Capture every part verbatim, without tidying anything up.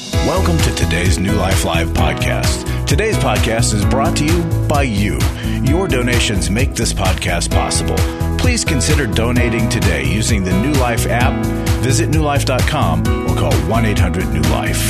Welcome to today's New Life Live podcast. Today's podcast is brought to you by you. Your donations make this podcast possible. Please consider donating today using the New Life app. Visit new life dot com or call one eight hundred new life.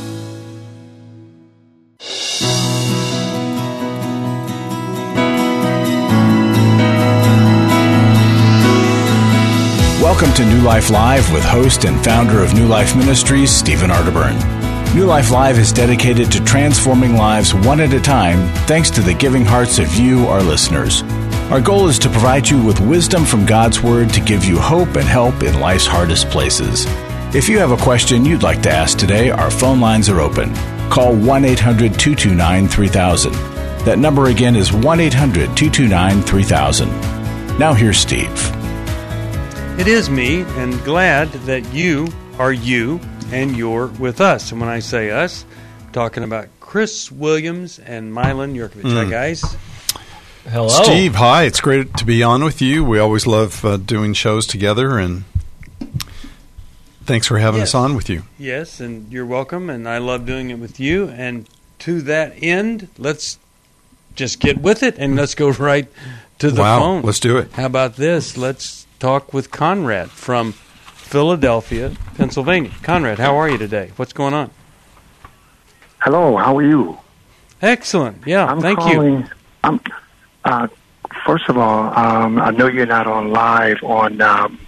Welcome to New Life Live with host and founder of New Life Ministries, Stephen Arterburn. New Life Live is dedicated to transforming lives one at a time thanks to the giving hearts of you, our listeners. Our goal is to provide you with wisdom from God's Word to give you hope and help in life's hardest places. If you have a question you'd like to ask today, our phone lines are open. Call one eight hundred two two nine three thousand. That number again is one eight hundred two two nine three thousand. Now here's Steve. It is me, and glad that you are you and you're with us. And when I say us, I'm talking about Chris Williams and Milan Yurkovich. Mm. Hi, guys. Hello. Steve, hi. It's great to be on with you. We always love uh, doing shows together, and thanks for having yes. us on with you. Yes, and you're welcome, and I love doing it with you. And to that end, let's just get with it, and let's go right to the wow, phone. Let's do it. How about this? Let's talk with Conrad from Philadelphia, Pennsylvania. Conrad, how are you today? What's going on? Hello, how are you? Excellent. Yeah, I'm thank calling, you. I'm, uh, first of all, um, I know you're not on live on um,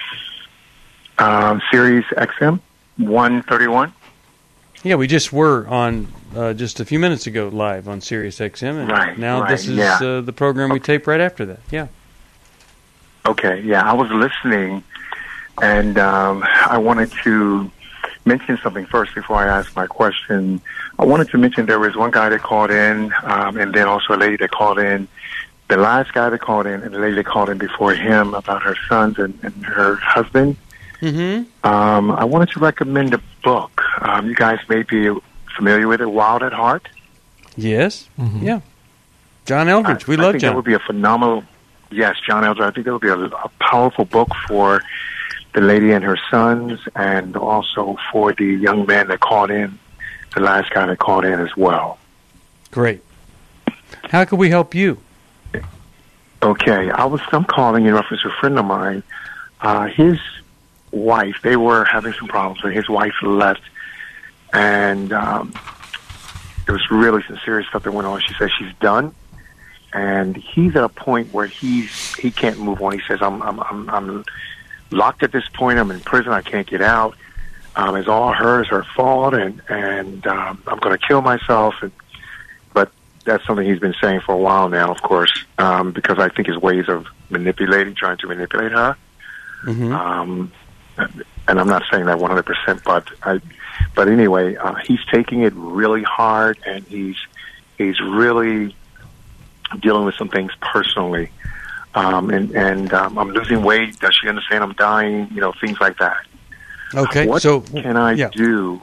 uh, Sirius X M one thirty-one. Yeah, we just were on uh, just a few minutes ago live on Sirius X M, and right, now right, this is yeah. uh, the program we tape right after that. Yeah. Okay, yeah, I was listening, and um, I wanted to mention something first before I ask my question. I wanted to mention there was one guy that called in, um, and then also a lady that called in. The last guy that called in and the lady that called in before him about her sons and, and her husband. Mm-hmm. Um, I wanted to recommend a book. Um, you guys may be familiar with it, Wild at Heart. Yes. Mm-hmm. Yeah. John Eldredge. We I, love I think John. That would be a phenomenal... Yes, John Eldredge. I think that would be a, a powerful book for the lady and her sons, and also for the young man that called in, the last guy that called in as well. Great. How can we help you? Okay, I was I'm calling in reference to a friend of mine. Uh, his wife, they were having some problems, and his wife left, and um, it was really some serious stuff that went on. She said she's done. And he's at a point where he's he can't move on. He says, "I'm I'm I'm, I'm locked at this point. I'm in prison. I can't get out. Um, it's all hers, her fault, and and um, I'm going to kill myself." And, but that's something he's been saying for a while now, of course, um, because I think his ways of manipulating, trying to manipulate her. Mm-hmm. Um, and I'm not saying that one hundred percent, but I, but anyway, uh, he's taking it really hard, and he's he's really dealing with some things personally, um, and, and um, I'm losing weight. Does she understand I'm dying? You know, things like that. Okay, what so can I yeah. do?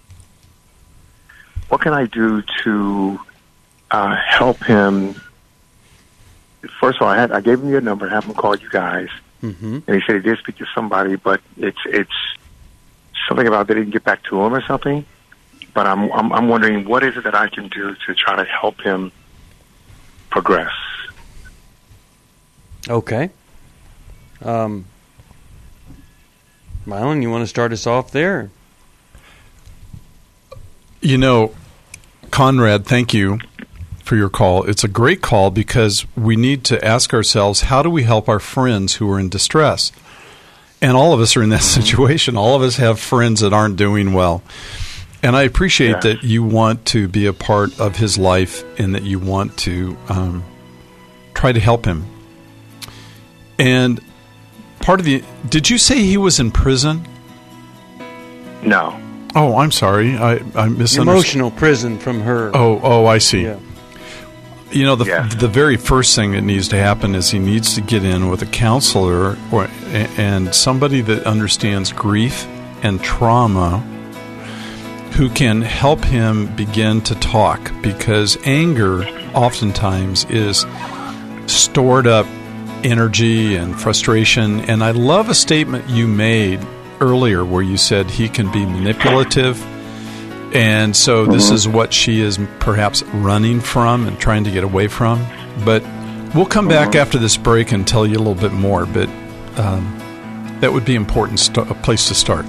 What can I do to uh, help him? First of all, I, had, I gave him your number, have him call you guys, mm-hmm. and he said he did speak to somebody, but it's it's something about they didn't get back to him or something. But I'm I'm, I'm wondering what is it that I can do to try to help him progress. Okay. Um, Milan, you want to start us off there? You know, Conrad, thank you for your call. It's a great call because we need to ask ourselves, how do we help our friends who are in distress? And all of us are in that mm-hmm. situation. All of us have friends that aren't doing well. And I appreciate yeah. that you want to be a part of his life and that you want to um, try to help him. And part of the... Did you say he was in prison? No. Oh, I'm sorry. I, I misunderstood. Emotional prison from her. Oh, oh, I see. Yeah. You know, the yeah. the very first thing that needs to happen is he needs to get in with a counselor or and somebody that understands grief and trauma, who can help him begin to talk, because anger oftentimes is stored up energy and frustration. And I love a statement you made earlier where you said he can be manipulative, And so this is what she is perhaps running from and trying to get away from. But we'll come back after this break and tell you a little bit more. But um, that would be important st- a place to start.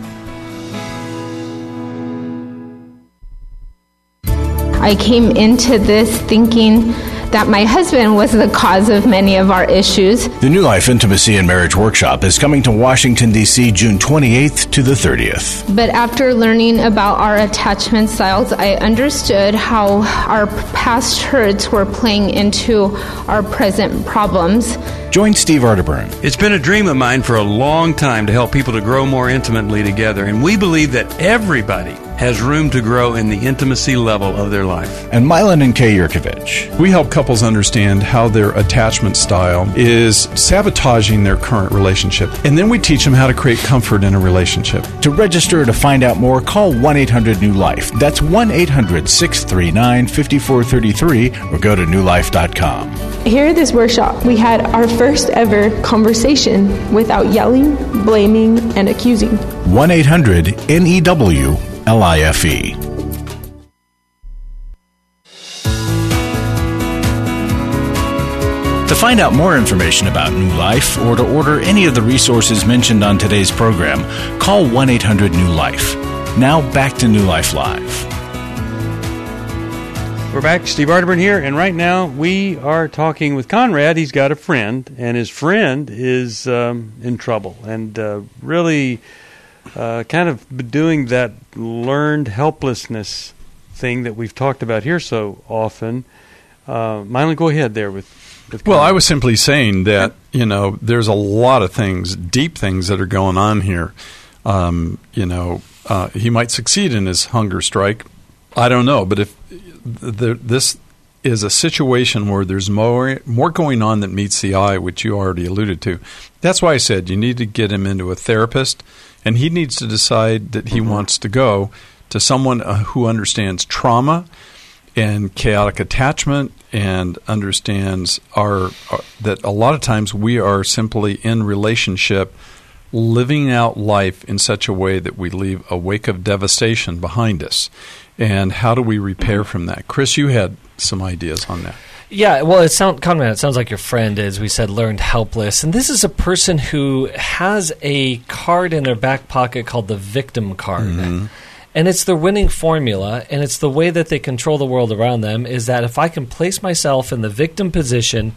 I came into this thinking that my husband was the cause of many of our issues. The New Life Intimacy and Marriage Workshop is coming to Washington, D C June twenty-eighth to the thirtieth. But after learning about our attachment styles, I understood how our past hurts were playing into our present problems. Join Steve Arterburn. It's been a dream of mine for a long time to help people to grow more intimately together, and we believe that everybody has room to grow in the intimacy level of their life. And Milan and Kay Yurkovich. We help couples understand how their attachment style is sabotaging their current relationship. And then we teach them how to create comfort in a relationship. To register or to find out more, call one eight hundred new life. That's one eight hundred six three nine five four three three or go to new life dot com. Here at this workshop, we had our first ever conversation without yelling, blaming, and accusing. one eight hundred N E W L I F E. To find out more information about New Life or to order any of the resources mentioned on today's program, call one eight hundred new life. Now back to New Life Live. We're back. Steve Arterburn here, and right now we are talking with Conrad. He's got a friend, and his friend is um, in trouble and uh, really uh, kind of doing that learned helplessness thing that we've talked about here so often. Uh, Mylon, go ahead there with, with Well, I was simply saying that, you know, there's a lot of things, deep things that are going on here. Um, you know, uh, he might succeed in his hunger strike. I don't know, but if the, this is a situation where there's more more going on than meets the eye, which you already alluded to. That's why I said you need to get him into a therapist, and he needs to decide that he mm-hmm. wants to go to someone uh, who understands trauma and chaotic attachment and understands our uh, that a lot of times we are simply in relationship living out life in such a way that we leave a wake of devastation behind us. And how do we repair from that? Chris, you had some ideas on that. Yeah, well, it sound, Conrad, it sounds like your friend, as we said, learned helpless. And this is a person who has a card in their back pocket called the victim card. Mm-hmm. And it's their winning formula, and it's the way that they control the world around them, is that if I can place myself in the victim position,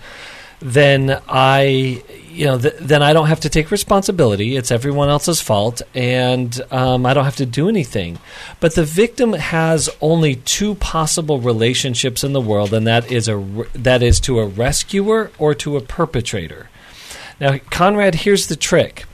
then I, you know, th- then I don't have to take responsibility. It's everyone else's fault, and um, I don't have to do anything. But the victim has only two possible relationships in the world, and that is a that is to a rescuer or to a perpetrator. Now, Conrad, here's the trick.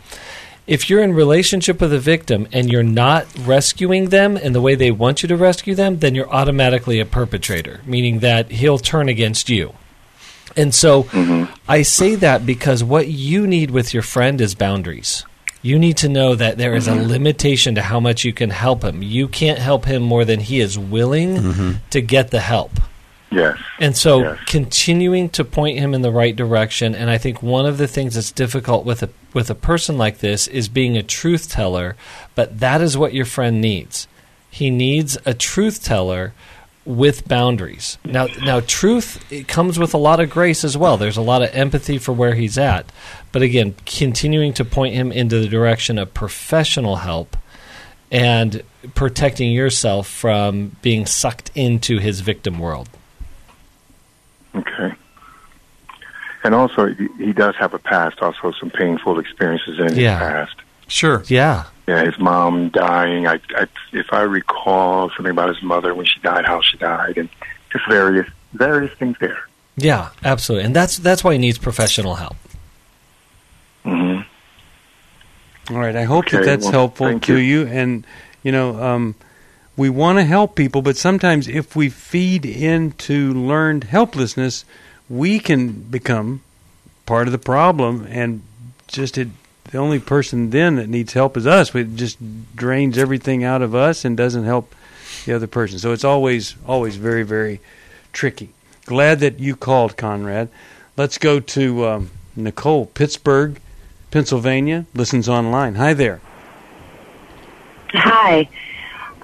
If you're in relationship with a victim and you're not rescuing them in the way they want you to rescue them, then you're automatically a perpetrator, meaning that he'll turn against you. And so mm-hmm. I say that because what you need with your friend is boundaries. You need to know that there is a limitation to how much you can help him. You can't help him more than he is willing mm-hmm. to get the help. Yes. And so yes. continuing to point him in the right direction, and I think one of the things that's difficult with a with a person like this is being a truth teller, but that is what your friend needs. He needs a truth teller with boundaries. Now, now, truth, it comes with a lot of grace as well. There's a lot of empathy for where he's at. But again, continuing to point him into the direction of professional help and protecting yourself from being sucked into his victim world. Okay. And also, he does have a past, also some painful experiences in yeah. his past. Sure. Yeah. Yeah, his mom dying. I, I, if I recall something about his mother when she died, how she died, and just various various things there. Yeah, absolutely, and that's that's why he needs professional help. Mm-hmm. All right, I hope okay, that that's well, helpful to you. you. And you know, um, we want to help people, but sometimes if we feed into learned helplessness, we can become part of the problem, and just it. The only person then that needs help is us. It just drains everything out of us and doesn't help the other person. So it's always, always very, very tricky. Glad that you called, Conrad. Let's go to um, Nicole, Pittsburgh, Pennsylvania, listens online. Hi there. Hi.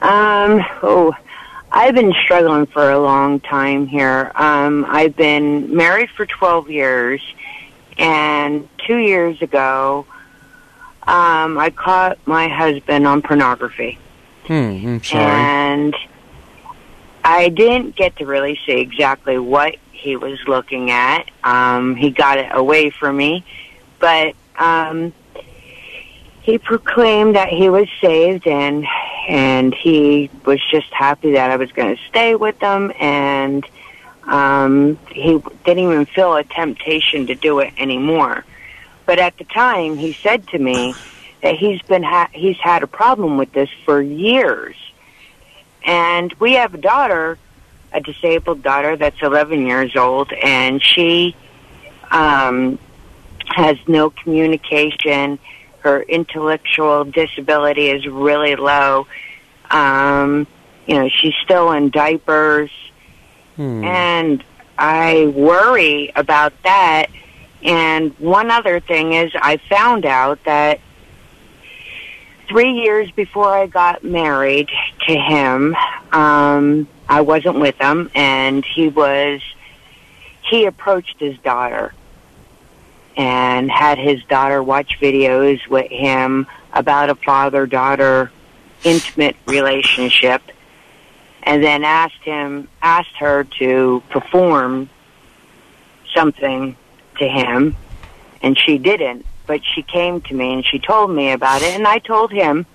Um, oh, I've been struggling for a long time here. Um, I've been married for twelve years, and two years ago, um, I caught my husband on pornography. Hmm, I'm sorry. And I didn't get to really see exactly what he was looking at. Um, he got it away from me, but um, he proclaimed that he was saved, and and he was just happy that I was going to stay with him, and um, he didn't even feel a temptation to do it anymore. But at the time, he said to me that he's been ha- he's had a problem with this for years, and we have a daughter, a disabled daughter that's eleven years old, and she um, has no communication. Her intellectual disability is really low. Um, you know, she's still in diapers. Hmm. And I worry about that. And one other thing is I found out that three years before I got married to him, um, I wasn't with him, and he was, he approached his daughter and had his daughter watch videos with him about a father-daughter intimate relationship, and then asked him, asked her to perform something to him, and she didn't. But she came to me and she told me about it, and I told him,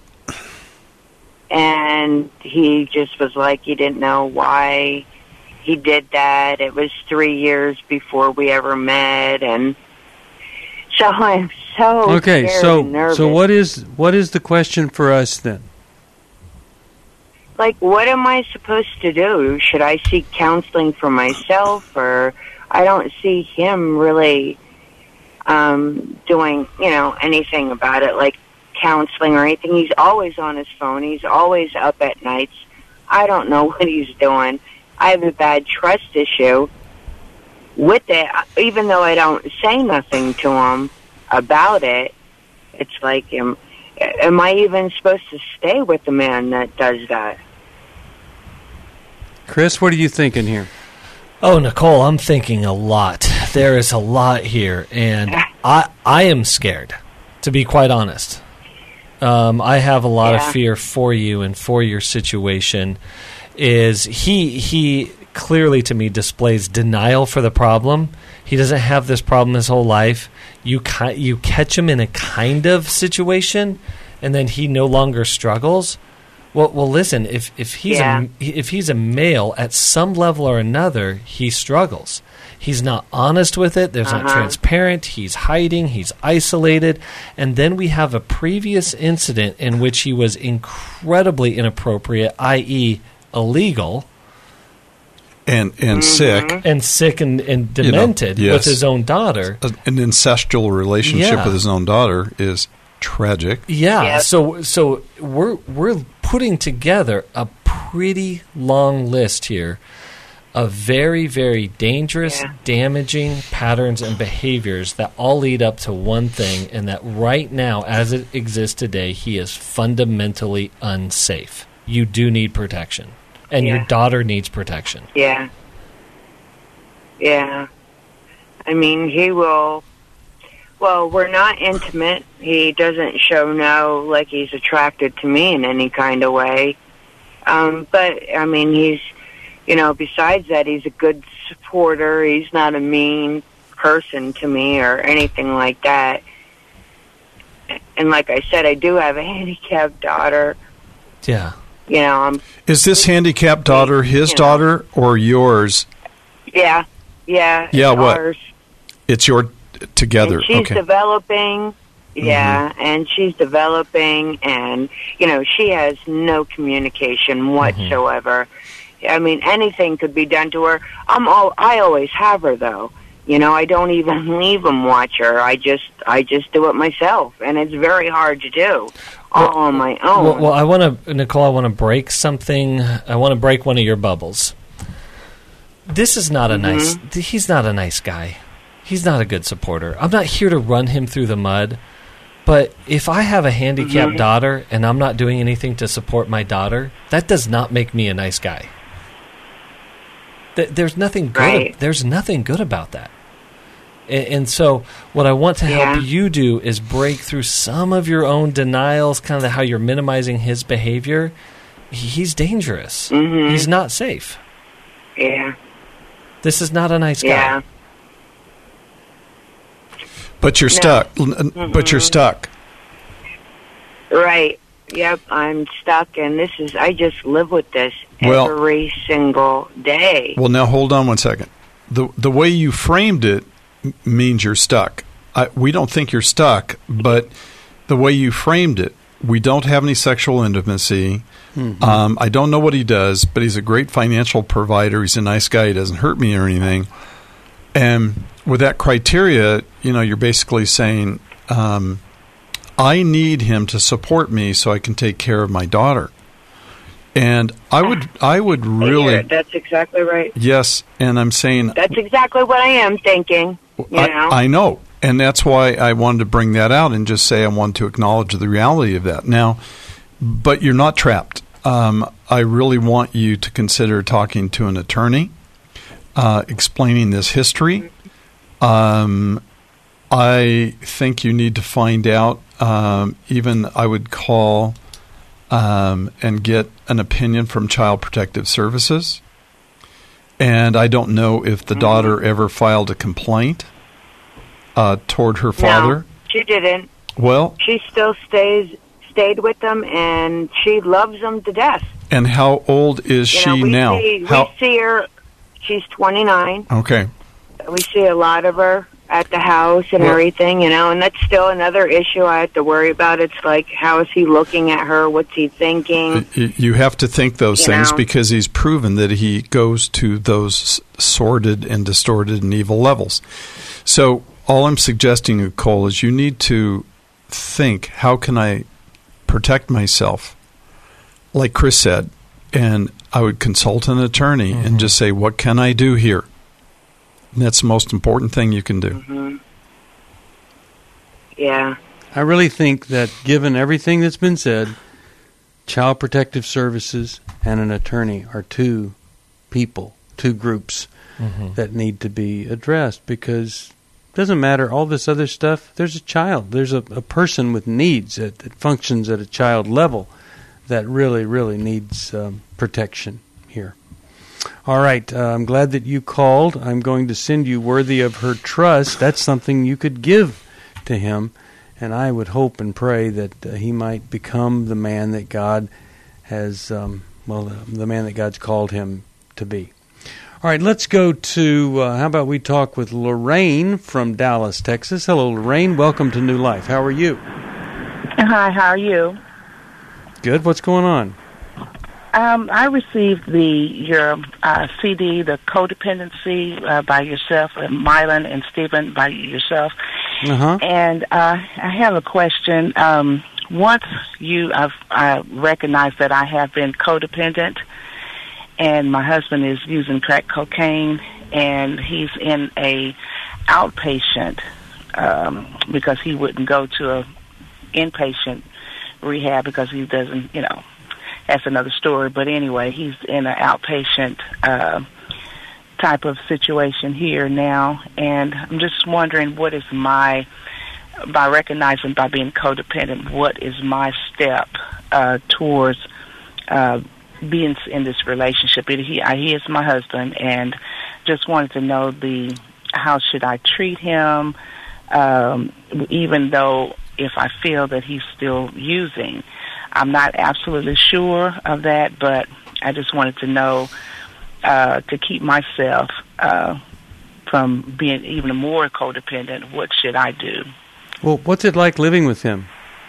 and he just was like, he didn't know why he did that. It was three years before we ever met, and so I'm so okay. very So, nervous. so what is what is the question for us then? Like, what am I supposed to do? Should I seek counseling for myself, or I don't see him really um, doing, you know, anything about it, like counseling or anything. He's always on his phone. He's always up at nights. I don't know what he's doing. I have a bad trust issue with it, even though I don't say nothing to him about it. It's like, am, am I even supposed to stay with the man that does that? Chris, what are you thinking here? Oh, Nicole, I'm thinking a lot. There is a lot here, and I I am scared, to be quite honest. Um, I have a lot Yeah. of fear for you and for your situation. Is he he clearly to me displays denial for the problem. He doesn't have this problem his whole life. You ki- you catch him in a kind of situation, and then he no longer struggles. Well, well, listen. If if he's Yeah. a if he's a male at some level or another, he struggles. He's not honest with it. There's not Uh-huh. transparent. He's hiding. He's isolated. And then we have a previous incident in which he was incredibly inappropriate, that is, illegal and and sick, and sick and, and You know, demented yes. with his own daughter. A- an incestual relationship Yeah. with his own daughter is tragic. Yeah, Yep. so so we're we're putting together a pretty long list here of very, very dangerous, Yeah. damaging patterns and behaviors that all lead up to one thing, and that right now, as it exists today, he is fundamentally unsafe. You do need protection, and your Yeah. daughter needs protection. Yeah. Yeah. I mean, he will... Well, we're not intimate. He doesn't show no, like he's attracted to me in any kind of way. Um, but, I mean, he's, you know, besides that, he's a good supporter. He's not a mean person to me or anything like that. And like I said, I do have a handicapped daughter. Yeah. You know, I'm... Is this handicapped daughter his You know. daughter or yours? Yeah. Yeah. Yeah, it's what? ours. It's your together. And she's Okay. developing, yeah, and she's developing, and, you know, she has no communication whatsoever. I mean, anything could be done to her. I'm all, I always have her, though. You know, I don't even leave them watch her. I just, I just do it myself, and it's very hard to do all on my own. Well, well I want to, Nicole, I want to break something. I want to break one of your bubbles. This is not a nice, he's not a nice guy. He's not a good supporter. I'm not here to run him through the mud, But if I have a handicapped Mhm. daughter and I'm not doing anything to support my daughter, that does not make me a nice guy. Th- There's nothing good. Right. There's nothing good about that. A- And so, what I want to Yeah. help you do is break through some of your own denials, kind of how you're minimizing his behavior. He's dangerous. Mhm. He's not safe. Yeah. This is not a nice guy. Yeah. But you're No. stuck. L- n- But you're Mhm. stuck. Right. Yep. I'm stuck, and this is. I just live with this Well- every single day. Well, now hold on one second. The the way you framed it m- means you're stuck. I, we don't think you're stuck, but the way you framed it, we don't have any sexual intimacy. Mhm. Um, I don't know what he does, but he's a great financial provider. He's a nice guy. He doesn't hurt me or anything. And with that criteria, you know, you're basically saying, um, I need him to support me so I can take care of my daughter. And I would, I would really, Yeah, that's exactly right. yes. And I'm saying, That's exactly what I am thinking. You know. I, I know. And that's why I wanted to bring that out and just say I want to acknowledge the reality of that. Now, but you're not trapped. Um, I really want you to consider talking to an attorney, uh, explaining this history. Um, I think you need to find out, um, even I would call um, and get an opinion from Child Protective Services. And I don't know if the daughter ever filed a complaint uh, toward her father. No, she didn't. Well, She still stays stayed with them, and she loves them to death. and how old is You she know, we now? See, How, we see her. She's twenty-nine. okay. We see a lot of her at the house and Well- everything, you know, and that's still another issue I have to worry about. It's like, how is he looking at her? What's he thinking? Y- You have to think those You things know. because he's proven that he goes to those sordid and distorted and evil levels. So all I'm suggesting, Nicole, is you need to think, how can I protect myself? Like Chris said, and I would consult an attorney Mhm. and just say, what can I do here? And that's the most important thing you can do. hmm Yeah. I really think that given everything that's been said, Child Protective Services and an attorney are two people, two groups Mhm. that need to be addressed, because it doesn't matter all this other stuff. There's a child. There's a, a person with needs that, that functions at a child level that really, really needs um, protection here. All right. Uh, I'm glad that you called. I'm going to send you Worthy of Her Trust. That's something you could give to him. And I would hope and pray that uh, he might become the man that God has, um, well, uh, the man that God's called him to be. All right, let's go to, uh, how about we talk with Lorraine from Dallas, Texas. Hello, Lorraine. Welcome to New Life. How are you? Hi, how are you? Good. What's going on? Um, I received the your uh, C D, the Codependency uh, by yourself, and Mylan and Stephen by yourself. Uh-huh. And uh, I have a question. Um, once you, I've, I recognize that I have been codependent, and my husband is using crack cocaine, and he's in a outpatient um, because he wouldn't go to a inpatient rehab because he doesn't, you know, that's another story. But anyway, he's in an outpatient uh, type of situation here now, and I'm just wondering, what is my, by recognizing, by being codependent, what is my step uh, towards uh, being in this relationship? He, he is my husband, and just wanted to know the how should I treat him, um, even though if I feel that he's still using. I'm not absolutely sure of that, but I just wanted to know uh, to keep myself uh, from being even more codependent, what should I do? Well, what's it like living with him?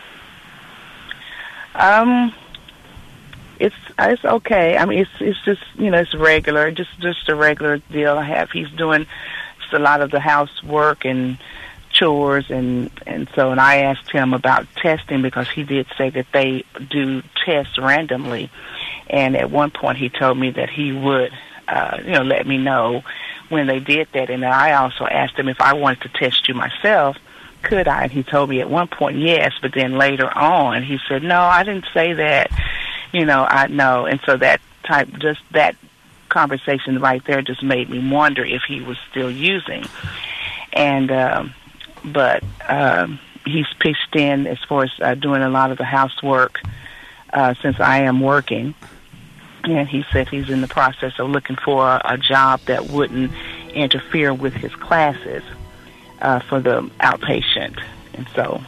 Um, it's it's okay. I mean, it's it's just, you know, it's regular, just just a regular deal I have. He's doing just a lot of the housework and chores, and and so and I asked him about testing because he did say that they do tests randomly, and at one point he told me that he would uh, you know let me know when they did that, and I also asked him if I wanted to test you myself could I? And he told me at one point yes, but then later on he said, no, I didn't say that. You know, I know. And so that type, just that conversation right there just made me wonder if he was still using. And, um, but um, he's pitched in as far as uh, doing a lot of the housework uh, since I am working. And he said he's in the process of looking for a, a job that wouldn't interfere with his classes uh, for the outpatient. And so.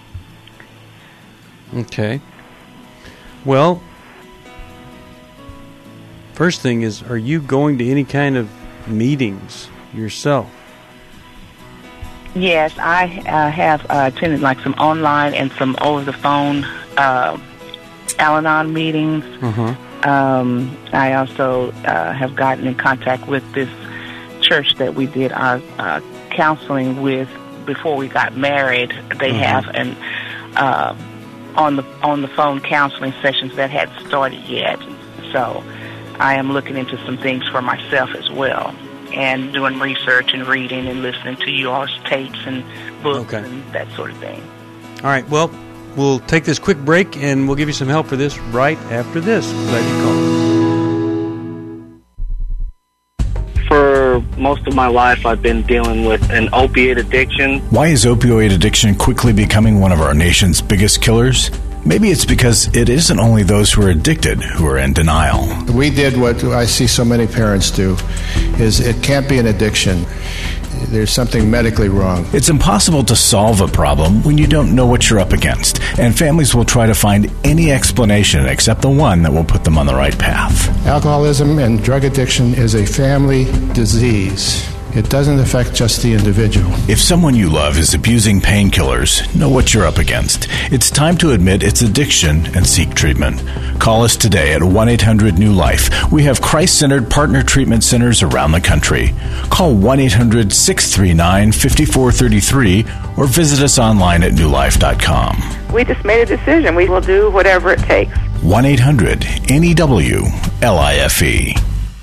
Okay. Well, first thing is, are you going to any kind of meetings yourself? Yes, I uh, have uh, attended like some online and some over-the-phone uh, Al-Anon meetings. Uh-huh. Um, I also uh, have gotten in contact with this church that we did our uh, counseling with before we got married. They mm-hmm. have an uh, on the on the phone counseling sessions that hadn't started yet. So I am looking into some things for myself as well, and doing research and reading and listening to you all's tapes and books okay. and that sort of thing. All right. Well, we'll take this quick break, and we'll give you some help for this right after this. Glad you called. For most of my life, I've been dealing with an opiate addiction. Why is opioid addiction quickly becoming one of our nation's biggest killers? Maybe it's because it isn't only those who are addicted who are in denial. We did what I see so many parents do, is it can't be an addiction. There's something medically wrong. It's impossible to solve a problem when you don't know what you're up against, and families will try to find any explanation except the one that will put them on the right path. Alcoholism and drug addiction is a family disease. It doesn't affect just the individual. If someone you love is abusing painkillers, know what you're up against. It's time to admit it's addiction and seek treatment. Call us today at one eight hundred new life. We have Christ-centered partner treatment centers around the country. Call one eight hundred six three nine five four three three or visit us online at new life dot com. We just made a decision. We will do whatever it takes. one eight hundred N E W L I F E.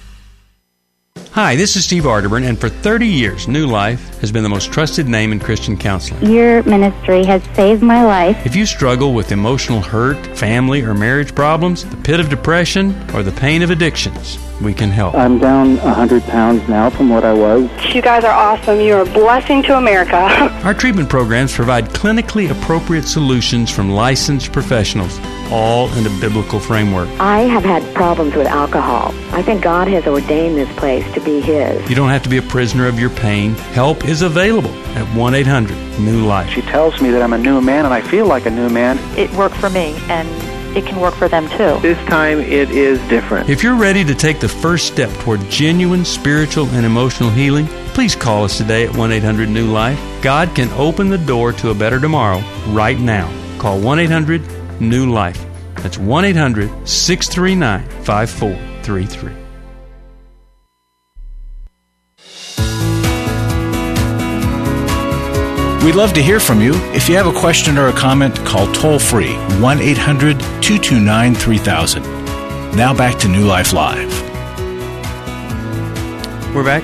Hi, this is Steve Arterburn, and for thirty years, New Life has been the most trusted name in Christian counseling. Your ministry has saved my life. If you struggle with emotional hurt, family or marriage problems, the pit of depression, or the pain of addictions, we can help. I'm down one hundred pounds now from what I was. You guys are awesome. You're a blessing to America. Our treatment programs provide clinically appropriate solutions from licensed professionals, all in a biblical framework. I have had problems with alcohol. I think God has ordained this place to be His. You don't have to be a prisoner of your pain. Help is available at one eight hundred new life. She tells me that I'm a new man, and I feel like a new man. It worked for me, and it can work for them too. This time it is different. If you're ready to take the first step toward genuine spiritual and emotional healing, please call us today at one eight hundred new life. God can open the door to a better tomorrow right now. Call one eight hundred new life. That's one eight hundred six three nine five four three three. We'd love to hear from you. If you have a question or a comment, call toll-free one eight hundred two two nine three thousand. Now back to New Life Live. We're back.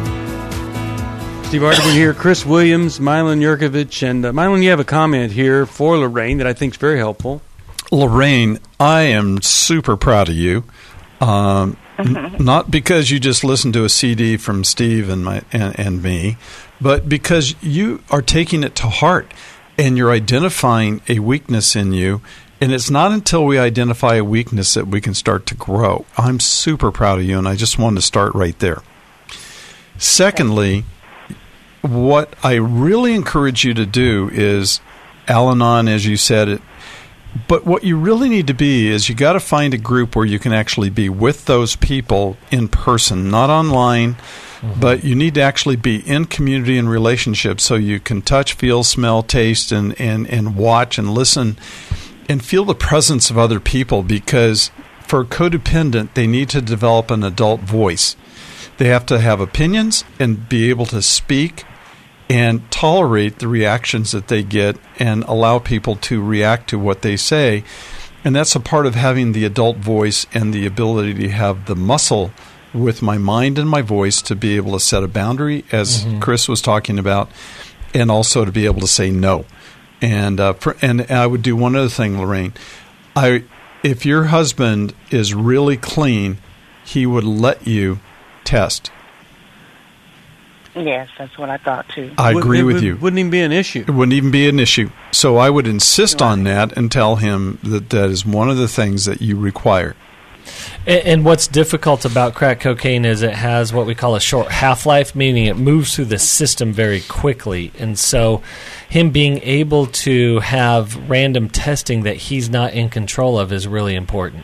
Steve Arterburn here, Chris Williams, Milan Yurkovich. And uh, Milan, you have a comment here for Lorraine that I think is very helpful. Lorraine, I am super proud of you. Um, n- not because you just listened to a C D from Steve and my and, and me, but because you are taking it to heart and you're identifying a weakness in you. And it's not until we identify a weakness that we can start to grow. I'm super proud of you, and I just wanted to start right there. Secondly, what I really encourage you to do is Al-Anon, as you said it. But what you really need to be is you got to find a group where you can actually be with those people in person, not online, mm-hmm. but you need to actually be in community and relationships so you can touch, feel, smell, taste, and, and, and watch and listen and feel the presence of other people, because for a codependent, they need to develop an adult voice. They have to have opinions and be able to speak and tolerate the reactions that they get and allow people to react to what they say. And that's a part of having the adult voice and the ability to have the muscle with my mind and my voice to be able to set a boundary, as mm-hmm. Chris was talking about, and also to be able to say no. And uh, for, and I would do one other thing, Lorraine. I if your husband is really clean, he would let you test. Yes, that's what I thought too. I agree it with would, you. Wouldn't even be an issue. It wouldn't even be an issue. So I would insist on that and tell him that that is one of the things that you require. And, and what's difficult about crack cocaine is it has what we call a short half-life, meaning it moves through the system very quickly. And so him being able to have random testing that he's not in control of is really important.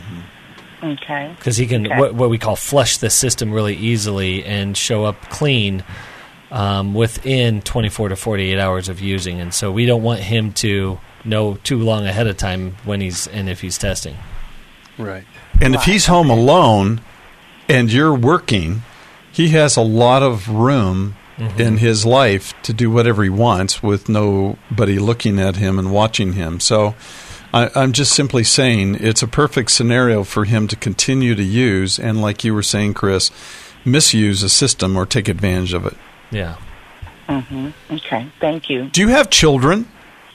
Okay. Because he can, okay. what, what we call flush the system really easily and show up clean um, within twenty-four to forty-eight hours of using. And so we don't want him to know too long ahead of time when he's and if he's testing. Right. And if he's home alone and you're working, he has a lot of room mm-hmm. in his life to do whatever he wants with nobody looking at him and watching him. So I, I'm just simply saying it's a perfect scenario for him to continue to use and, like you were saying, Chris, misuse a system or take advantage of it. Yeah. Mm-hmm. Okay. Thank you. Do you have children?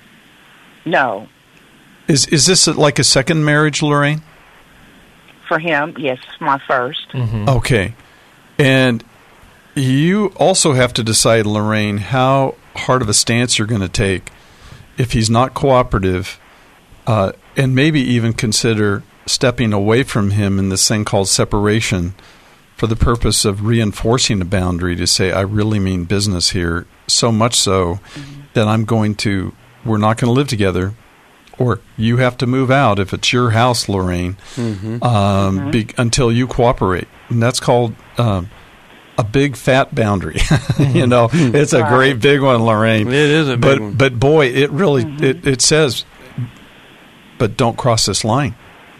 No. Is is this like a second marriage, Lorraine? For him, yes, my first. Mm-hmm. Okay. And you also have to decide, Lorraine, how hard of a stance you're going to take if he's not cooperative, uh, and maybe even consider stepping away from him in this thing called separation for the purpose of reinforcing a boundary to say, I really mean business here, so much so mm-hmm. that I'm going to, we're not going to live together. Or you have to move out if it's your house, Lorraine, mm-hmm. Um, mm-hmm. Be, until you cooperate. And that's called um, a big fat boundary. you know, it's a right. great big one, Lorraine. It is a big but, one. But boy, it really mm-hmm. it, it says, but don't cross this line.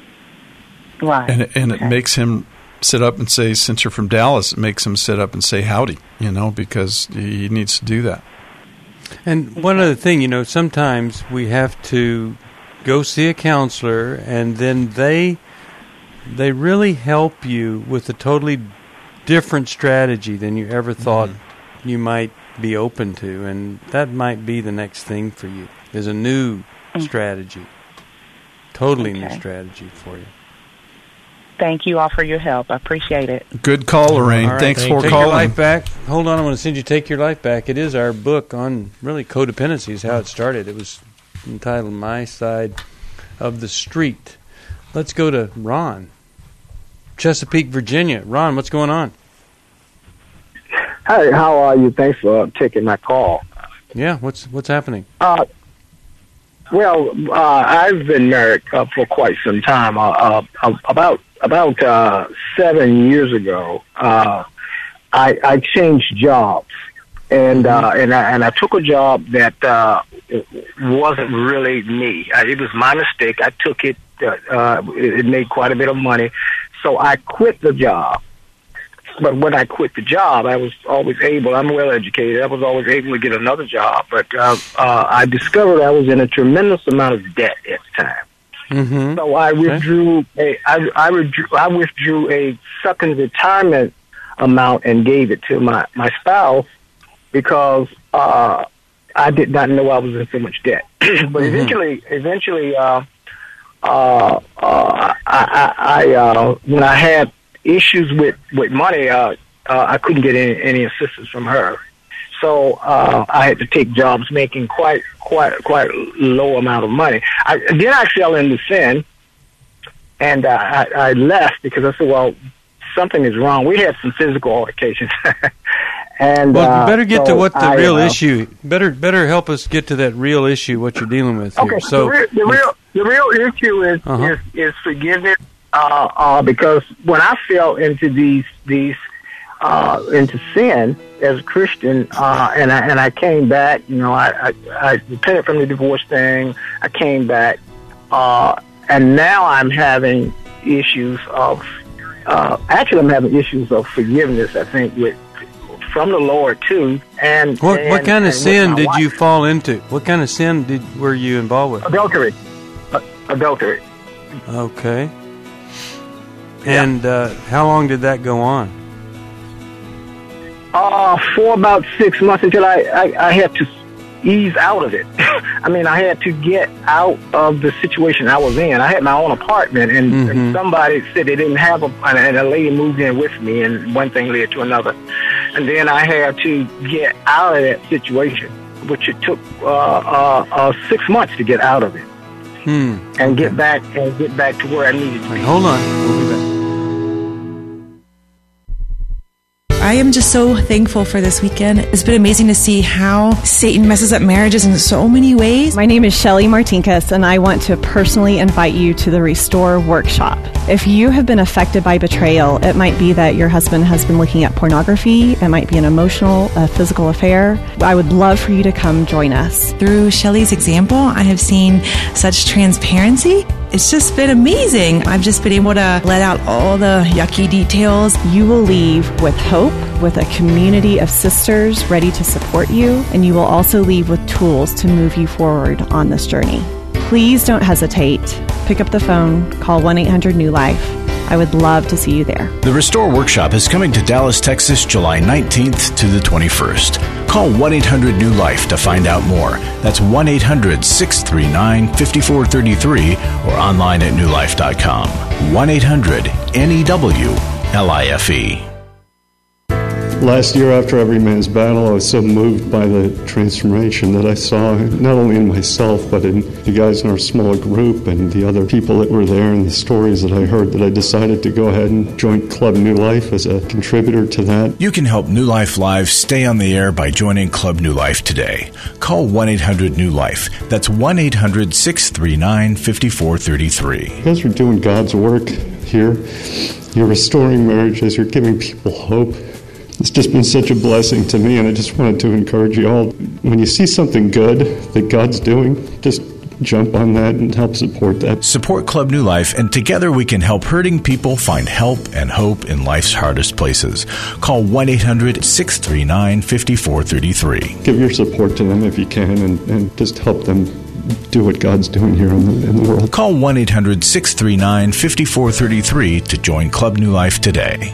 Right. And, and okay. it makes him sit up and say, since you're from Dallas, it makes him sit up and say howdy, you know, because he needs to do that. And one other thing, you know, sometimes we have to go see a counselor, and then they they really help you with a totally different strategy than you ever thought mm-hmm. you might be open to, and that might be the next thing for you. There's a new mm-hmm. strategy, totally okay. new strategy for you. Thank you all for your help. I appreciate it. Good call, Lorraine. Right, Thanks thank for take calling. Take Your Life Back. Hold on, I want to send you Take Your Life Back. It is our book on really codependency is how it started. It was entitled My Side of the Street. Let's go to Ron, Chesapeake, Virginia. Ron, what's going on? Hi, how are you? Thanks for taking my call. Yeah, what's what's happening? Uh, well, uh, I've been married uh, for quite some time. Uh, uh, about about uh, seven years ago, uh, I, I changed jobs, and uh, and I, and I took a job that uh, wasn't really me. Uh, it was my mistake. I took it. Uh, uh, it made quite a bit of money, so I quit the job. But when I quit the job, I was always able, I'm well educated, I was always able to get another job. But uh, uh, I discovered I was in a tremendous amount of debt at the time. Mm-hmm. So I withdrew, a, I, I, withdrew, I withdrew a second retirement amount and gave it to my, my spouse because uh, I did not know I was in so much debt. But mm-hmm. eventually, eventually, uh, uh, uh, I, I, I uh, when I had issues with, with money, uh, uh, I couldn't get any, any assistance from her. So uh, I had to take jobs making quite quite quite low amount of money. I, then I fell into sin, and uh, I, I left because I said, well, something is wrong. We had some physical altercations. and Well, you uh, better get so to what the I, real uh, issue. Better better help us get to that real issue, what you're dealing with here. Okay, So the, real, the real the real issue is Uh-huh. is, is forgiveness. Uh, uh, because when I fell into these these uh, into sin as a Christian, uh, and I and I came back, you know, I, I, I repented from the divorce thing. I came back, uh, and now I'm having issues of uh, actually I'm having issues of forgiveness. I think with from the Lord too. And what and, what kind of and sin did wife. you fall into? What kind of sin did were you involved with? Adultery. Uh, adultery. Okay. And uh, how long did that go on? Uh, for about six months until I, I, I had to ease out of it. I mean, I had to get out of the situation I was in. I had my own apartment, and, mm-hmm. and somebody said they didn't have a, and a lady moved in with me, and one thing led to another. And then I had to get out of that situation, which it took uh, uh, uh, six months to get out of it, hmm. and get back and get back to where I needed to be. Hold on, we'll be back. I am just so thankful for this weekend. It's been amazing to see how Satan messes up marriages in so many ways. My name is Shelly Martinkus, and I want to personally invite you to the Restore Workshop. If you have been affected by betrayal, it might be that your husband has been looking at pornography. It might be an emotional, a physical affair. I would love for you to come join us. Through Shelly's example, I have seen such transparency. It's just been amazing. I've just been able to let out all the yucky details. You will leave with hope, with a community of sisters ready to support you, and you will also leave with tools to move you forward on this journey. Please don't hesitate. Pick up the phone, call one eight hundred new life. I would love to see you there. The Restore Workshop is coming to Dallas, Texas, July nineteenth to the twenty-first. Call one eight hundred new life to find out more. That's one eight hundred six three nine five four three three or online at new life dot com. one eight hundred N E W L I F E. Last year, after Every Man's Battle, I was so moved by the transformation that I saw not only in myself, but in the guys in our small group and the other people that were there and the stories that I heard, that I decided to go ahead and join Club New Life as a contributor to that. You can help New Life Live stay on the air by joining Club New Life today. Call one eight hundred new life. That's one eight hundred six three nine five four three three. You guys are doing God's work here. You're restoring marriages. You're giving people hope. It's just been such a blessing to me, and I just wanted to encourage you all. When you see something good that God's doing, just jump on that and help support that. Support Club New Life, and together we can help hurting people find help and hope in life's hardest places. Call one eight hundred six three nine five four three three. Give your support to them if you can, and, and just help them do what God's doing here in the, in the world. Call one eight hundred six three nine five four three three to join Club New Life today.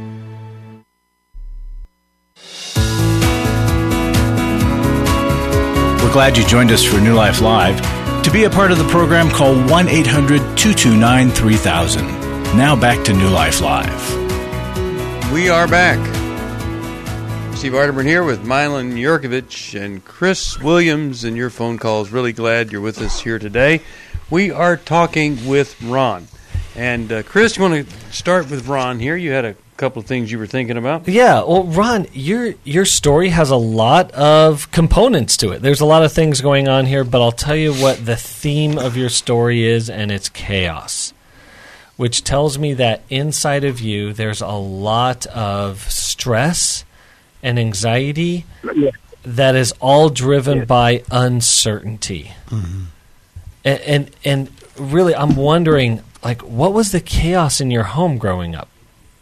Glad you joined us for New Life Live. To be a part of the program, call one eight hundred two two nine three thousand. Now back to New Life Live. We are back. Steve Arterburn here with Milan Yurkovich and Chris Williams, and your phone calls. Really glad you're with us here today. We are talking with Ron. And uh, Chris, you want to start with Ron here? You had a couple of things you were thinking about. Yeah, well, Ron, your your story has a lot of components to it. There's a lot of things going on here, but I'll tell you what the theme of your story is, and it's chaos, which tells me that inside of you there's a lot of stress and anxiety yeah. that is all driven yeah. by uncertainty. Mm-hmm. And, and and really, I'm wondering, like, what was the chaos in your home growing up?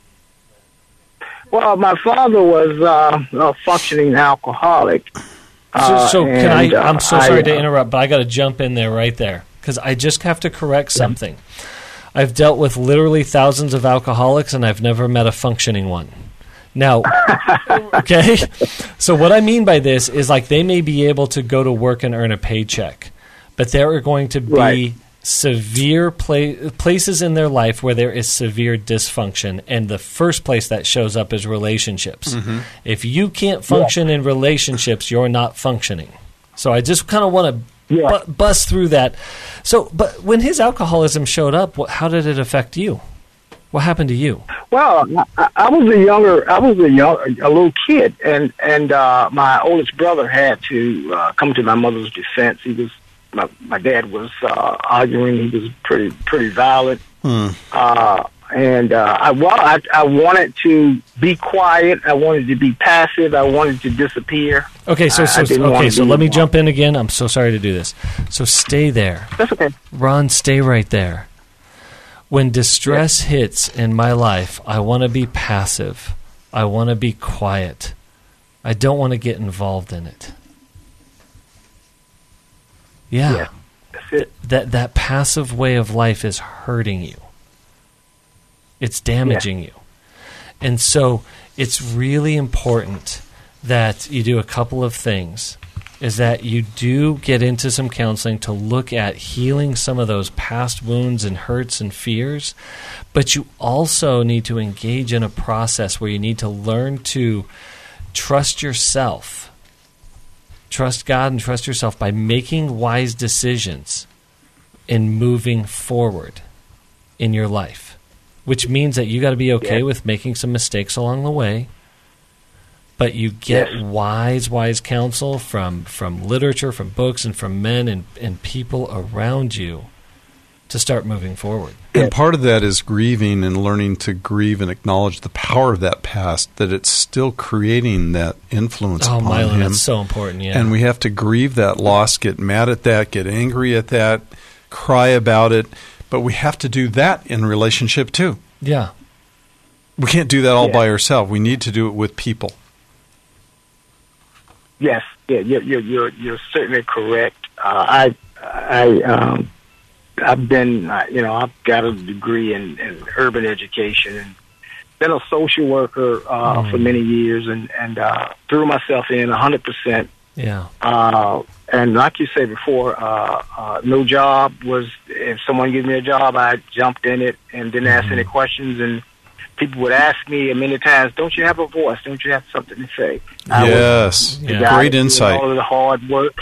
Well, my father was uh, a functioning alcoholic. Uh, so, so can and, I? I'm so uh, sorry I, to interrupt, but I got to jump in there right there because I just have to correct something. I've dealt with literally thousands of alcoholics, and I've never met a functioning one. Now, okay. So what I mean by this is, like, they may be able to go to work and earn a paycheck, but there are going to be right. severe pla- places in their life where there is severe dysfunction, and the first place that shows up is relationships. Mm-hmm. If you can't function yeah. in relationships, you're not functioning. So I just kind of want to yeah. bu- bust through that. So, but when his alcoholism showed up, what, how did it affect you? What happened to you? Well, I, I was a younger, I was a young, a little kid, and and uh, my oldest brother had to uh, come to my mother's defense. He was. My, my dad was uh, arguing. He was pretty pretty violent, hmm. uh, and uh, I, well, I I wanted to be quiet. I wanted to be passive. I wanted to disappear. Okay, so, so okay, so let me involved. jump in again. I'm so sorry to do this. So stay there. That's okay. Ron, stay right there. When distress yeah. hits in my life, I want to be passive. I want to be quiet. I don't want to get involved in it. Yeah, yeah that's it. that that passive way of life is hurting you. It's damaging yeah. you. And so it's really important that you do a couple of things. Is that you do get into some counseling to look at healing some of those past wounds and hurts and fears, but you also need to engage in a process where you need to learn to trust yourself. Trust God and trust yourself by making wise decisions in moving forward in your life, which means that you got to be okay yeah. with making some mistakes along the way. But you get yes. wise, wise counsel from, from literature, from books, and from men and, and people around you to start moving forward. And part of that is grieving and learning to grieve and acknowledge the power of that past, that it's still creating that influence oh, upon Mylon, him. That's so important, yeah. And we have to grieve that loss, get mad at that, get angry at that, cry about it. But we have to do that in relationship too. Yeah. We can't do that all yeah. by ourselves. We need to do it with people. Yes, yeah, you're you're you're, you're certainly correct. Uh, I I um, I've been uh, you know I've got a degree in, in urban education and been a social worker uh, mm. for many years and and uh, threw myself in a hundred percent. Yeah. Uh, and like you said before, uh, uh, no job was if someone gave me a job, I jumped in it and didn't mm. ask any questions and. People would ask me many times, "Don't you have a voice? Don't you have something to say?" I yes, was yeah. great insight. All of the hard work.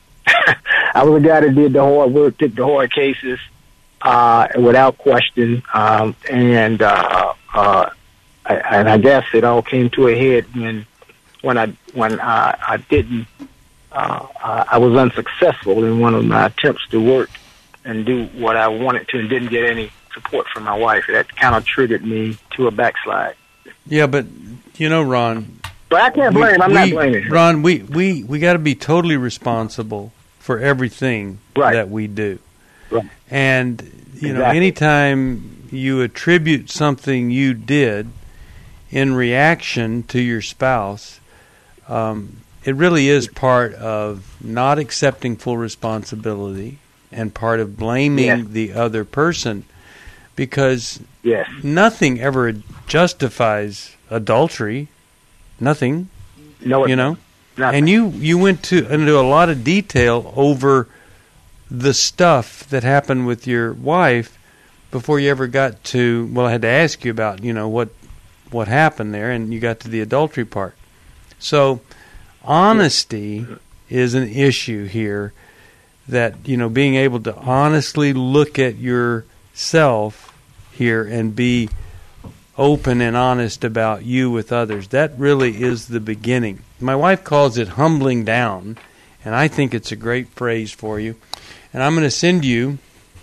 I was a guy that did the hard work, took the hard cases uh, without question, um, and uh, uh, I, and I guess it all came to a head when when I when I, I didn't. Uh, I was unsuccessful in one of my attempts to work and do what I wanted to, and didn't get any support from my wife. That kind of triggered me to a backslide. Yeah, but you know, Ron. But I can't blame. We, I'm we, not blaming. Ron, we we we got to be totally responsible for everything right. that we do. Right. And you exactly. know, anytime you attribute something you did in reaction to your spouse, um, it really is part of not accepting full responsibility and part of blaming yes. the other person. Because yes. nothing ever justifies adultery. Nothing. No, you know? Nothing. And you, you went to into a lot of detail over the stuff that happened with your wife before you ever got to, well, I had to ask you about, you know, what what happened there, and you got to the adultery part. So honesty yes. is an issue here, that, you know, being able to honestly look at your self here and be open and honest about you with others. That really is the beginning. My wife calls it humbling down, and I think it's a great phrase for you. And I'm going to send you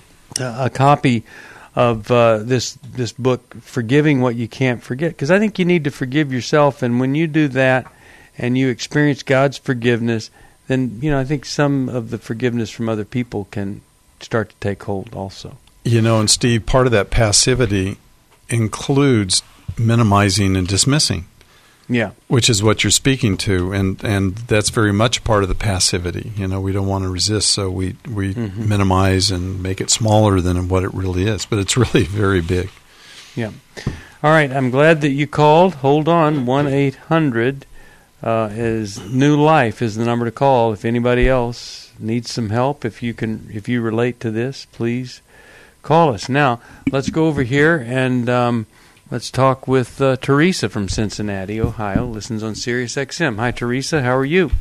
a copy of uh, this this book, Forgiving What You Can't Forget, because I think you need to forgive yourself, and when you do that and you experience God's forgiveness, then, you know, I think some of the forgiveness from other people can start to take hold also. You know, and Steve, part of that passivity includes minimizing and dismissing. Yeah. Which is what you're speaking to, and, and that's very much part of the passivity. You know, we don't want to resist, so we, we mm-hmm. minimize and make it smaller than what it really is. But it's really very big. Yeah. All right, I'm glad that you called. Hold on, one eight hundred uh, is New Life is the number to call. If anybody else needs some help, if you can, if you relate to this, please call us. Now, let's go over here and um, let's talk with uh, Teresa from Cincinnati, Ohio, listens on Sirius X M. Hi, Teresa. How are you?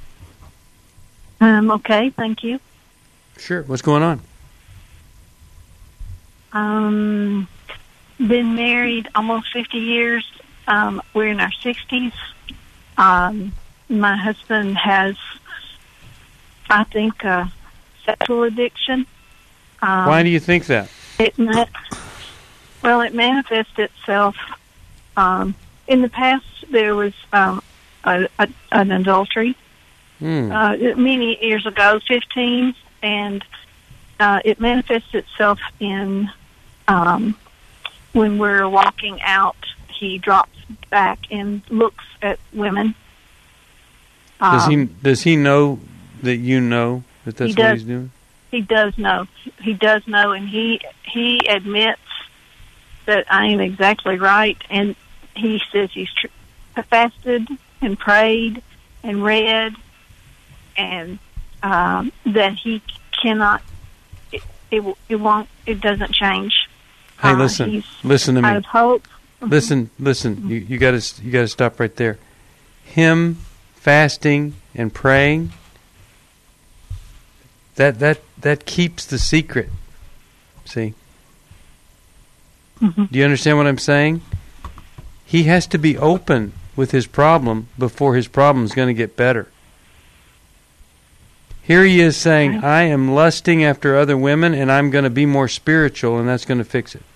Um, okay, thank you. Sure. What's going on? Um, been married almost fifty years. Um, we're in our sixties. Um, my husband has, I think, a sexual addiction. Um, Why do you think that? It ma- well, it manifests itself. Um, in the past, there was um, a, a, an adultery hmm. uh, many years ago, fifteen, and uh, it manifests itself in um, when we're walking out, he drops back and looks at women. Does Um, he does he know that you know that that's He what does. he's doing? He does know. He does know, and he he admits that I am exactly right. And he says he's tr- fasted and prayed and read, and um, that he cannot. It, it it won't. It doesn't change. Hey, Uh, listen, he's listen to out me. of hope. Listen, listen. You, you got to you got to stop right there. Him fasting and praying. That that that keeps the secret. See. Mm-hmm. Do you understand what I'm saying? He has to be open with his problem before his problem is going to get better. Here he is saying, I am lusting after other women and I'm going to be more spiritual, and that's going to fix it.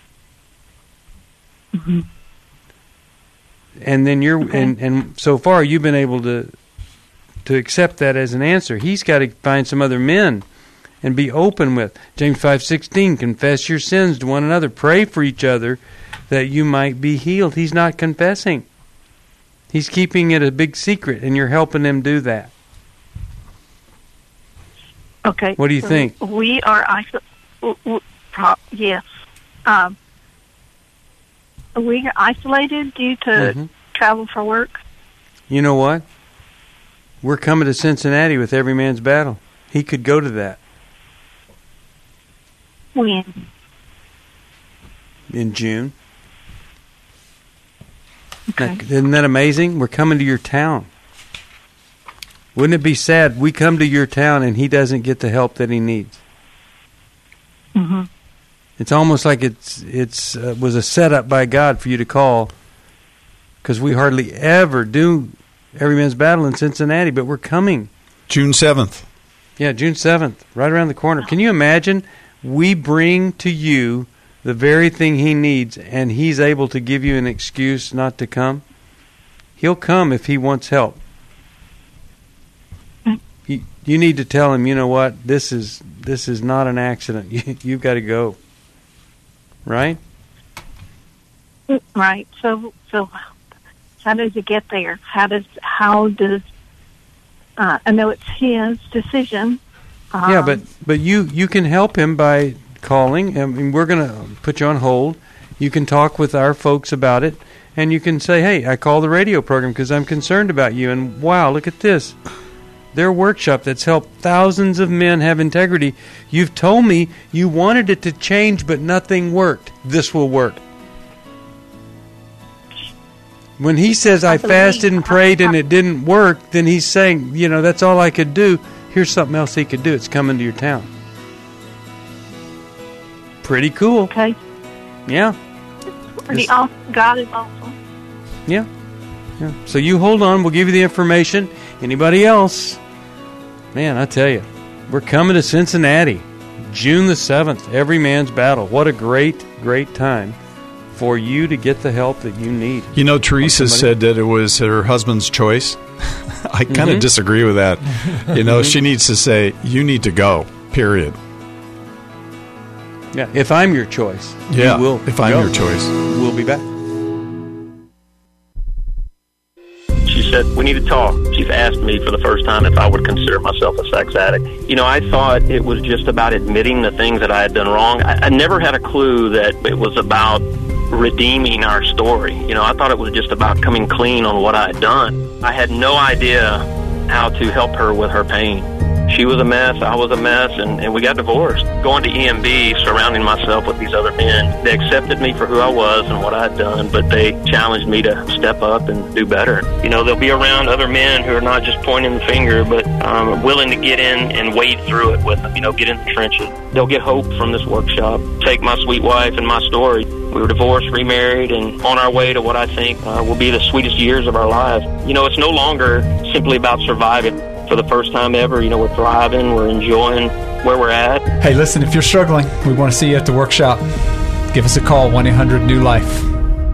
Mm-hmm. And then you're, Okay. and, and so far you've been able to to accept that as an answer. He's got to find some other men and be open with. James five sixteen, confess your sins to one another. Pray for each other that you might be healed. He's not confessing. He's keeping it a big secret, and you're helping him do that. Okay. What do you so think? We are isolated. Yes. Um, we are isolated due to Mhm. travel for work. You know what? We're coming to Cincinnati with Every Man's Battle. He could go to that When? in June. Okay. Isn't that amazing? We're coming to your town. Wouldn't it be sad? We come to your town and he doesn't get the help that he needs. Mm-hmm. It's almost like it's it's uh, was a setup by God for you to call, because we hardly ever do Every Man's Battle in Cincinnati, but we're coming. June seventh. Yeah, June seventh, right around the corner. Can you imagine? We bring to you the very thing he needs, and he's able to give you an excuse not to come. He'll come if he wants help. You, you need to tell him, you know what, this is this is not an accident. You, you've got to go. Right? Right. So, so how does it get there? How does how does uh, I know it's his decision. Um, yeah, but but you you can help him by calling. I mean, we're going to put you on hold. You can talk with our folks about it, and you can say, "Hey, I call the radio program because I'm concerned about you." And wow, look at this. Their workshop that's helped thousands of men have integrity. You've told me you wanted it to change, but nothing worked. This will work. When he says, I fasted and prayed and it didn't work, then he's saying, you know, that's all I could do. Here's something else he could do. It's coming to your town. Pretty cool. Okay. Yeah. Pretty awesome. God is awesome. Yeah. Yeah. So you hold on. We'll give you the information. Anybody else? Man, I tell you, we're coming to Cincinnati, June the seventh, Every Man's Battle. What a great, great time for you to get the help that you need. You know, Teresa said that it was her husband's choice. I kind of Mhm. disagree with that. You know, she needs to say, you need to go, period. Yeah, if I'm your choice, Yeah, you will if I'm go. your choice. We'll be back. She said, we need to talk. She's asked me for the first time if I would consider myself a sex addict. You know, I thought it was just about admitting the things that I had done wrong. I, I never had a clue that it was about redeeming our story. You know, I thought it was just about coming clean on what I had done. I had no idea how to help her with her pain. She was a mess, I was a mess, and, and we got divorced. Going to E M B, surrounding myself with these other men, they accepted me for who I was and what I had done, but they challenged me to step up and do better. You know, they'll be around other men who are not just pointing the finger, but um, willing to get in and wade through it with them, you know, get in the trenches. They'll get hope from this workshop. Take my sweet wife and my story. We were divorced, remarried, and on our way to what I think uh, will be the sweetest years of our lives. You know, it's no longer simply about surviving. For the first time ever, you know, we're thriving, we're enjoying where we're at. Hey, listen, if you're struggling, we want to see you at the workshop. Give us a call, one eight hundred new life.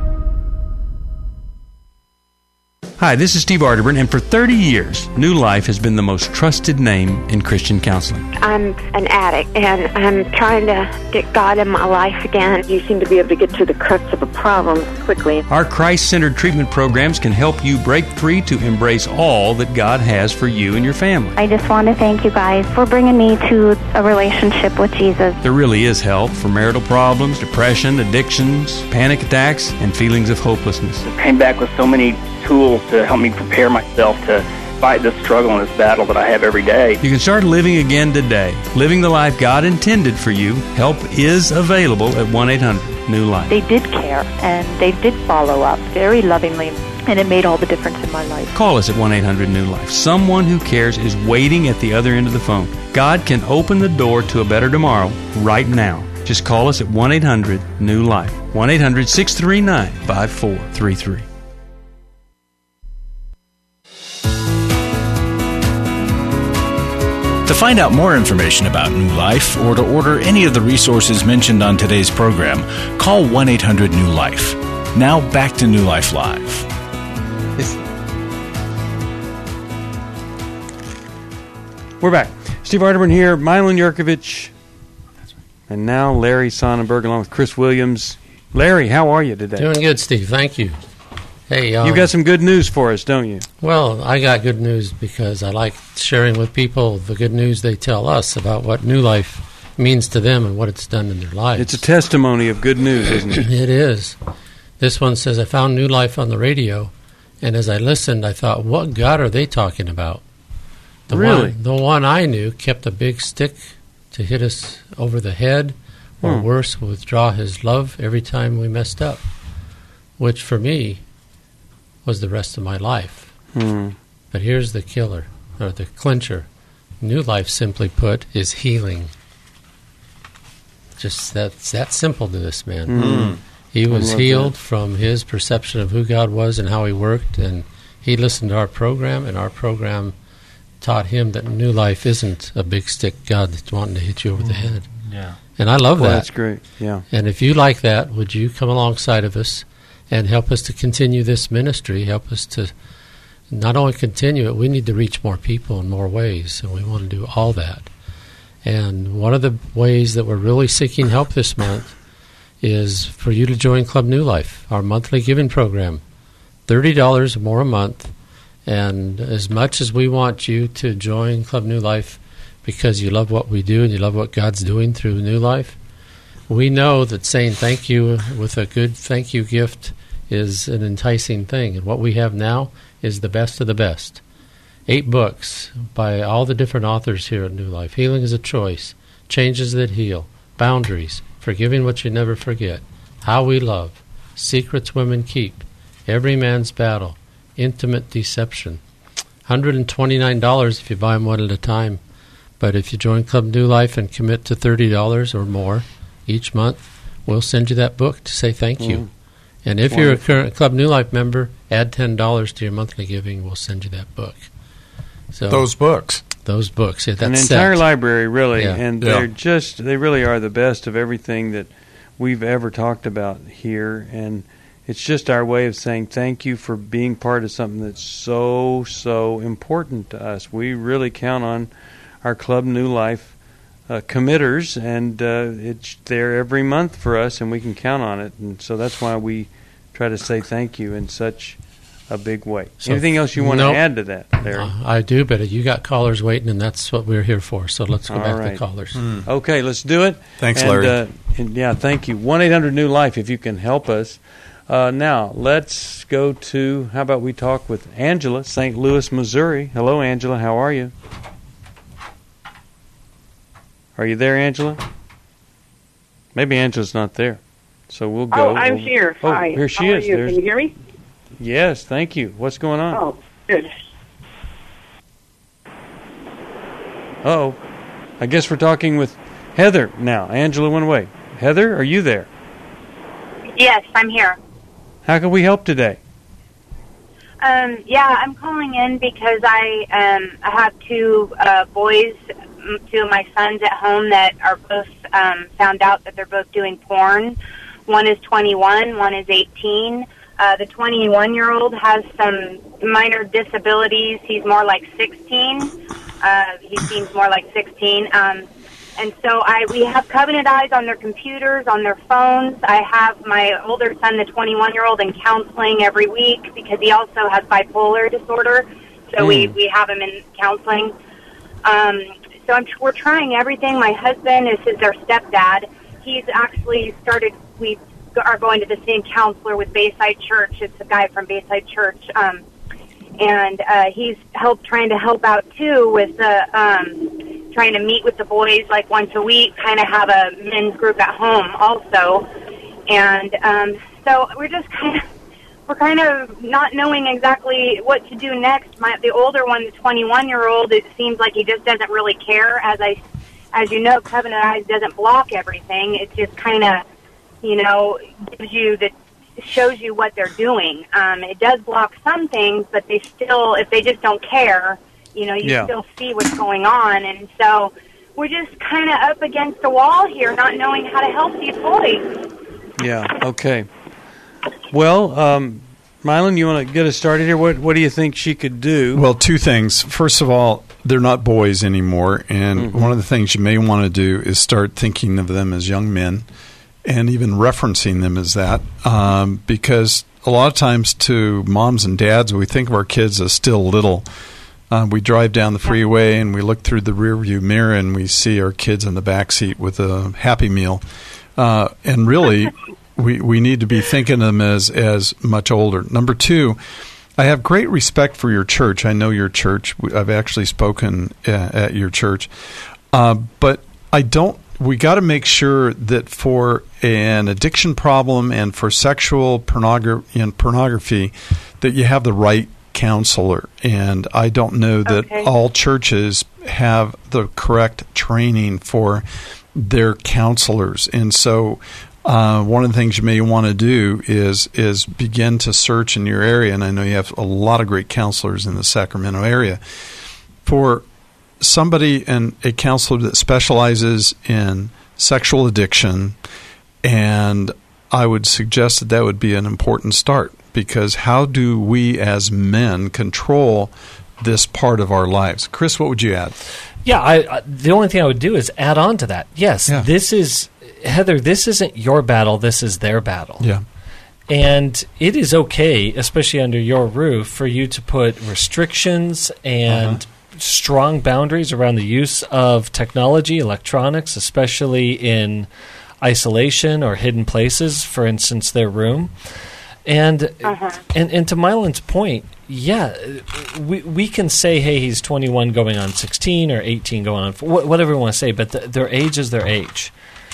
Hi, this is Steve Arterburn, and for thirty years, New Life has been the most trusted name in Christian counseling. I'm an addict, and I'm trying to get God in my life again. You seem to be able to get to the crux of a problem quickly. Our Christ-centered treatment programs can help you break free to embrace all that God has for you and your family. I just want to thank you guys for bringing me to a relationship with Jesus. There really is help for marital problems, depression, addictions, panic attacks, and feelings of hopelessness. Came back with so many tools to help me prepare myself to fight this struggle and this battle that I have every day. You can start living again today, living the life God intended for you. Help is available at one eight hundred new life. They did care, and they did follow up very lovingly, and it made all the difference in my life. Call us at one eight hundred new life. Someone who cares is waiting at the other end of the phone. God can open the door to a better tomorrow right now. Just call us at one eight hundred new life. one eight hundred six three nine five four three three. To find out more information about New Life or to order any of the resources mentioned on today's program, call one eight hundred new life. Now back to New Life Live. We're back. Steve Arterburn here, Milan Yurkovich, and now Larry Sonnenberg along with Chris Williams. Larry, how are you today? Doing good, Steve. Thank you. Hey, uh, you got some good news for us, don't you? Well, I got good news because I like sharing with people the good news they tell us about what New Life means to them and what it's done in their lives. It's a testimony of good news, isn't it? It is. This one says, I found New Life on the radio, and as I listened, I thought, what God are they talking about? The Really? One, the one I knew kept a big stick to hit us over the head, or Hmm. worse, withdraw his love every time we messed up, which for me was the rest of my life. Hmm. But here's the killer, or the clincher. New Life, simply put, is healing. Just that's that simple to this man. Mm. He was I love healed that. from his perception of who God was and how he worked, and he listened to our program, and our program taught him that New Life isn't a big stick God that's wanting to hit you over the head. Yeah. And I love Well, that. that's great. Yeah. And if you like that, would you come alongside of us and help us to continue this ministry, help us to not only continue it, we need to reach more people in more ways, and we want to do all that. And one of the ways that we're really seeking help this month is for you to join Club New Life, our monthly giving program, thirty dollars or more a month. And as much as we want you to join Club New Life because you love what we do and you love what God's doing through New Life, we know that saying thank you with a good thank you gift is an enticing thing. And what we have now is the best of the best. Eight books by all the different authors here at New Life. Healing is a Choice, Changes That Heal, Boundaries, Forgiving What You Never Forget, How We Love, Secrets Women Keep, Every Man's Battle, Intimate Deception. one hundred twenty-nine dollars if you buy them one at a time. But if you join Club New Life and commit to thirty dollars or more each month, we'll send you that book to say thank you. Mm. And if Wonderful. you're a current Club New Life member, add ten dollars to your monthly giving. We'll send you that book. So Those books. Those books. Yeah, An that's entire set. library, really, Yeah. and Yeah. they're just, they really are the best of everything that we've ever talked about here, and it's just our way of saying thank you for being part of something that's so, so important to us. We really count on our Club New Life uh, committers, and uh, it's there every month for us, and we can count on it, and so that's why we try to say thank you in such a big way. So- Anything else you want Nope. to add to that, Larry? Uh, I do, but you got callers waiting, and that's what we're here for. So let's go All back right. to callers. Okay, let's do it. Thanks, and, Larry. Uh, and yeah, thank you. one eight hundred new life if you can help us. Uh, now, let's go to, how about we talk with Angela, Saint Louis, Missouri. Hello, Angela. How are you? Are you there, Angela? Maybe Angela's not there. So we'll go. Oh, I'm We'll- here. Oh, Hi. here she How are is. you? There's- Can you hear me? Yes, thank you. What's going on? Oh, good. Uh-oh. I guess we're talking with Heather now. Angela went away. Heather, are you there? Yes, I'm here. How can we help today? Um, yeah, I'm calling in because I um, I have two uh, boys, m- two of my sons at home that are both um, found out that they're both doing porn. One is twenty-one, one is eighteen. Uh, the twenty-one-year-old has some minor disabilities. He's more like sixteen. Uh, he seems more like sixteen. Um, and so I we have Covenant Eyes on their computers, on their phones. I have my older son, the twenty-one-year-old, in counseling every week because he also has bipolar disorder. So we, Mm. we have him in counseling. Um, so I'm, we're trying everything. My husband is his, their stepdad. He's actually started, we are going to the same counselor with Bayside Church. It's a guy from Bayside Church. Um, and uh, he's helped trying to help out too with the um, trying to meet with the boys like once a week, kind of have a men's group at home also, and um, so we're just kind of we're kind of not knowing exactly what to do next. My the older one, the twenty-one year old, it seems like he just doesn't really care. As I, as you know, Covenant Eyes doesn't block everything. It just kind of, you know, gives you the shows you what they're doing. Um, it does block some things, but they still, if they just don't care, you know, you Yeah. still see what's going on. And so we're just kind of up against the wall here, not knowing how to help these boys. Yeah, okay. Well, um, Mylon, you want to get us started here? What What do you think she could do? Well, two things. First of all, they're not boys anymore, and Mm-hmm. one of the things you may want to do is start thinking of them as young men and even referencing them as that, um, because a lot of times to moms and dads, we think of our kids as still little. Uh, we drive down the freeway and we look through the rearview mirror and we see our kids in the back seat with a Happy Meal. Uh, and really, we, we need to be thinking of them as, as much older. Number two, I have great respect for your church. I know your church. I've actually spoken uh, at your church. Uh, but I don't, we got to make sure that for an addiction problem and for sexual pornography and pornography, that you have the right counselor. And I don't know that Okay. all churches have the correct training for their counselors. And so uh, one of the things you may want to do is is begin to search in your area, and I know you have a lot of great counselors in the Sacramento area, for somebody and a counselor that specializes in sexual addiction. And I would suggest that that would be an important start, because how do we as men control this part of our lives? Chris, what would you add? Yeah, I, I, the only thing I would do is add on to that. Yes, Yeah. this is, Heather, this isn't your battle, this is their battle. Yeah. And it is okay, especially under your roof, for you to put restrictions and uh-huh. strong boundaries around the use of technology, electronics, especially in isolation or hidden places, for instance, their room. And uh-huh. and, and to Mylon's point, yeah, we we can say, hey, he's twenty-one going on sixteen or eighteen going on, whatever we want to say, but the, their age is their age.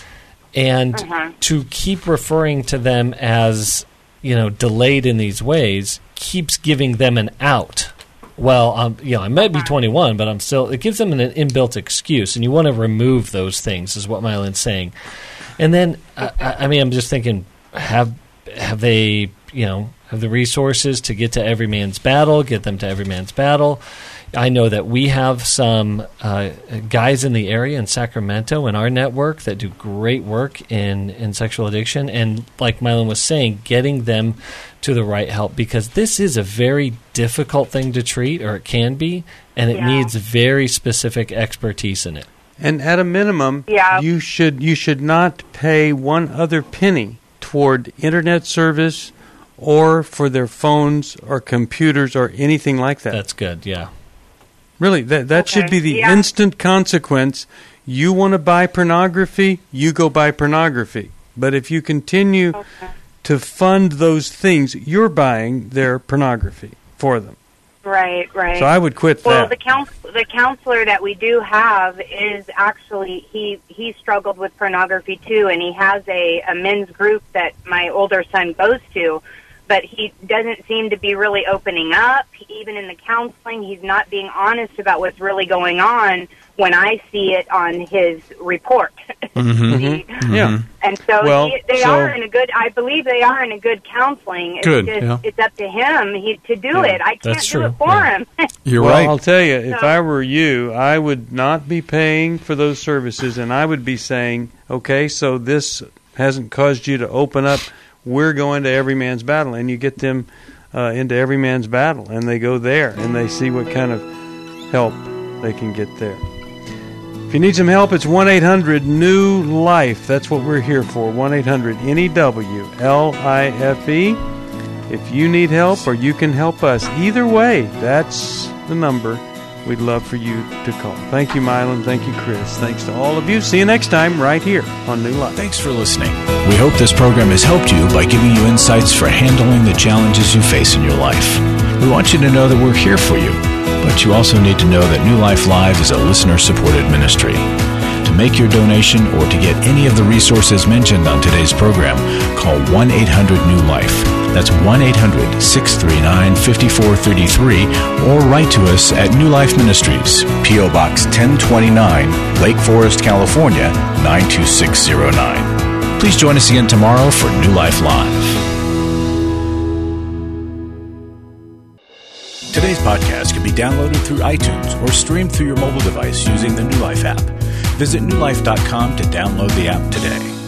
And uh-huh. to keep referring to them as, you know, delayed in these ways keeps giving them an out. Well, um, you know, I might be twenty-one, but I'm still, it gives them an inbuilt excuse, and you want to remove those things, is what Mylon's saying. And then, uh, I mean, I'm just thinking, have have they, you know, have the resources to get to Every Man's Battle, get them to Every Man's Battle? I know that we have some uh, guys in the area in Sacramento in our network that do great work in, in sexual addiction. And like Mylon was saying, getting them to the right help, because this is a very difficult thing to treat, or it can be, and it Yeah. needs very specific expertise in it. And at a minimum, Yeah. you should you should not pay one other penny toward internet service or for their phones or computers or anything like that. That's good, yeah. Really, that that Okay, should be the yeah. instant consequence. You want to buy pornography, you go buy pornography. But if you continue Okay. to fund those things, you're buying their pornography for them. Right, right. So I would quit Well, that. the counsel, the counselor that we do have is actually he he struggled with pornography too, and he has a, a men's group that my older son goes to, but he doesn't seem to be really opening up. Even in the counseling, he's not being honest about what's really going on when I see it on his report. Mm-hmm. Mm-hmm. Yeah. And so Well, he, they so- are in a good. I believe they are in a good counseling. It's Good, just, yeah. it's up to him he, to do Yeah, it. I can't that's do true, it for yeah. him. You're well, right. I'll tell you, if So- I were you, I would not be paying for those services, and I would be saying, okay, so this hasn't caused you to open up. We're going to Every Man's Battle, and you get them uh, into Every Man's Battle, and they go there, and they see what kind of help they can get there. If you need some help, it's one eight hundred new life. That's what we're here for, one eight hundred N E W L I F E. If you need help or you can help us, either way, that's the number we'd love for you to call. Thank you, Mylon. Thank you, Chris. Thanks to all of you. See you next time right here on New Life. Thanks for listening. We hope this program has helped you by giving you insights for handling the challenges you face in your life. We want you to know that we're here for you, but you also need to know that New Life Live is a listener-supported ministry. To make your donation or to get any of the resources mentioned on today's program, call one eight hundred new life. That's one eight hundred, six three nine, five four three three, or write to us at New Life Ministries, P O. Box ten twenty-nine, Lake Forest, California, nine two six zero nine. Please join us again tomorrow for New Life Live. Today's podcast can be downloaded through iTunes or streamed through your mobile device using the New Life app. Visit new life dot com to download the app today.